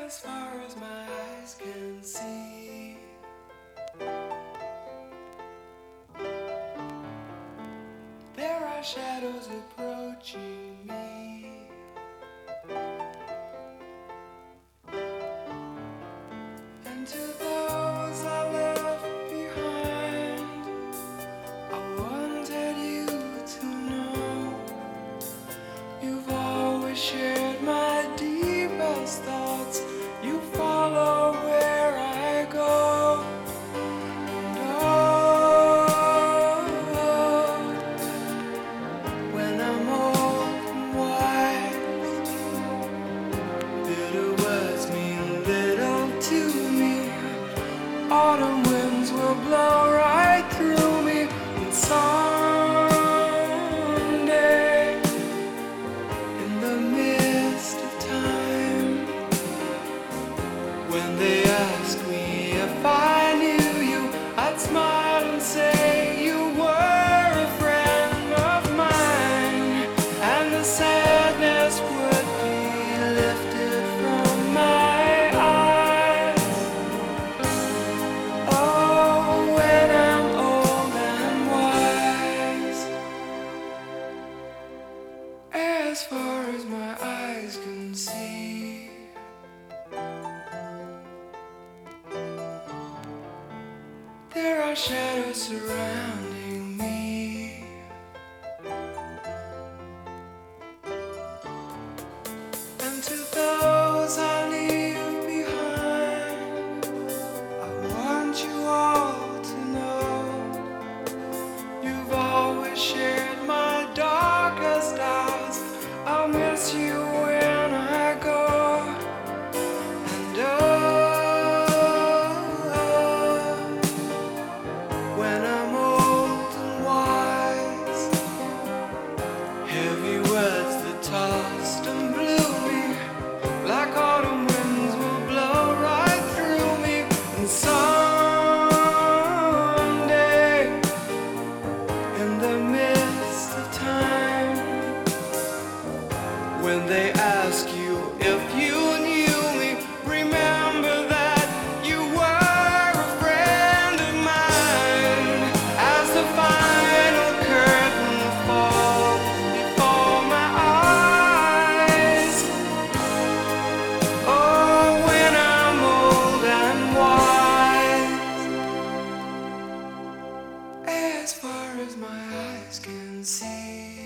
as far as my eyes can see. There are shadows approaching me. And to those I left behind, I wanted you to know you've always shared my deepest thoughts. You follow where I go. And oh, when I'm old and wise, bitter words mean little to me. Autumn winds will blow right through me. And someday, in the midst of time, when they ask me if I knew you, I'd smile and say you were a friend of mine, and the sadness would be lifted from my eyes. Oh, when I'm old and wise, as far as my eyes can see. There are shadows surrounding me. And to those I leave behind, I want you all to know you've always shared my darkest hours. I'll miss you when I go. And oh, when I'm old and wise, heavy words that tossed and blew me like autumn winds will blow right through me. And someday, in the midst of time, when they ask you if you knew me, remember that you were a friend of mine. As the final curtain falls before my eyes, oh, when I'm old and wise, as far as my eyes can see.